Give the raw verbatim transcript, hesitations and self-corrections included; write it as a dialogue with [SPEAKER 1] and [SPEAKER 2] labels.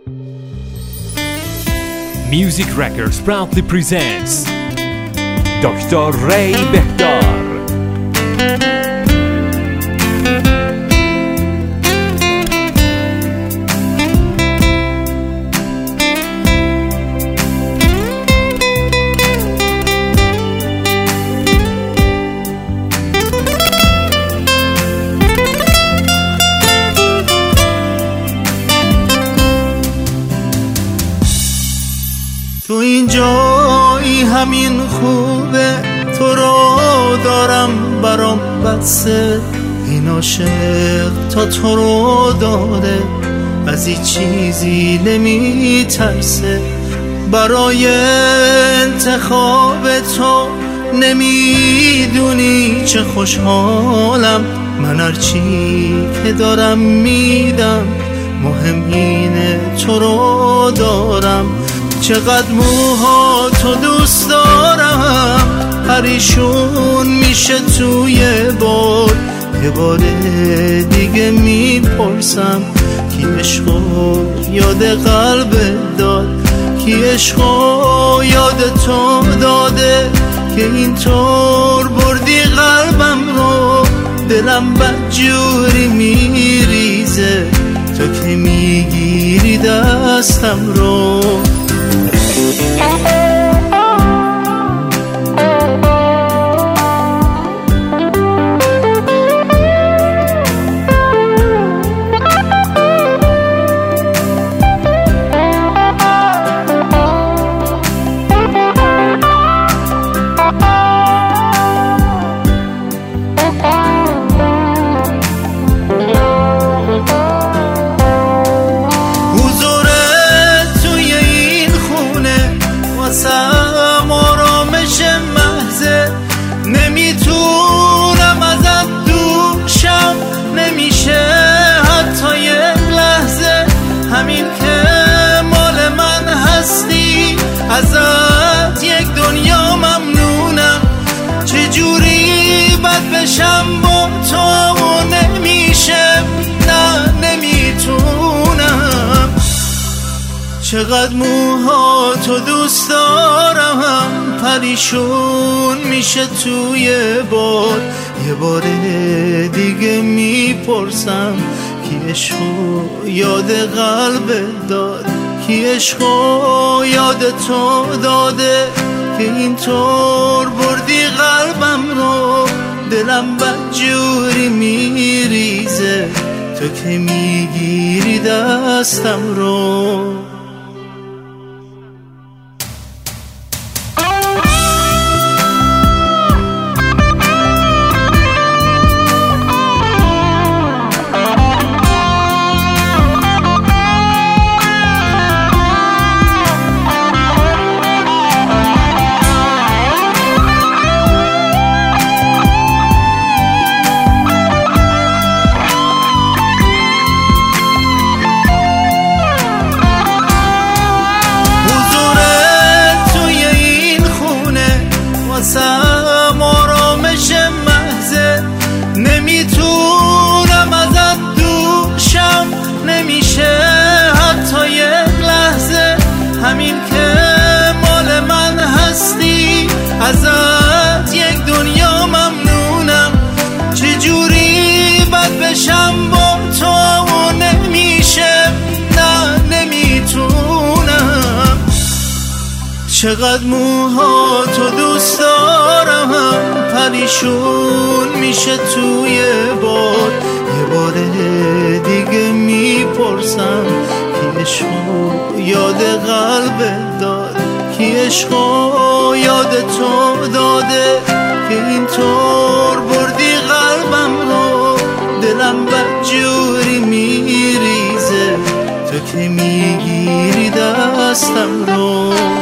[SPEAKER 1] Music Records proudly presents دکتر ری بهدار.
[SPEAKER 2] تو این جایی همین خوبه، تو رو دارم برام بسه. این عاشق تا تو رو داره، از این چیزی نمی ترسه. برای انتخاب تو نمیدونی چه خوشحالم. من هرچی که دارم میدم، مهم اینه تو رو دارم. چقدر موها تو دوست دارم، پریشون میشه توی بار. یه بار دیگه میپرسم کی عشقو یاد قلب داد، کی عشقو یاد تو داده که اینطور بردی قلبم رو. دلم بدجوری میریزه تو که میگیری دستم رو. نمیتونم ازت دوشم، نمیشه حتی یک لحظه. همین که مال من هستی، ازت یک دنیا ممنونم. چجوری بد بشم با تو نمیشه، نه نمیتونم. چقدر موها تو دوست دارم، پریشون میشه توی باد. یه بار دیگه میپرسم کی عشقو یاد قلب داد، کی عشقو یاد تو داده که اینطور بردی قلبم رو. دلم بدجوری میریزه تو که میگیری دستم رو. نمیتونم ازت دوشم، نمیشه حتی یک لحظه. همین که مال من هستی، ازت یک دنیا ممنونم. چجوری بد بشم با تو نمیشه، نه نمیتونم. چقدر موها تو دوست دارم، پریشون میشه توی باد. یه بار دیگه میپرسم کی عشقو یاد قلب داد، کی عشقو یاد تو داده که اینطور بردی قلبم رو. دلم بدجوری میریزه تو که میگیری دستم رو.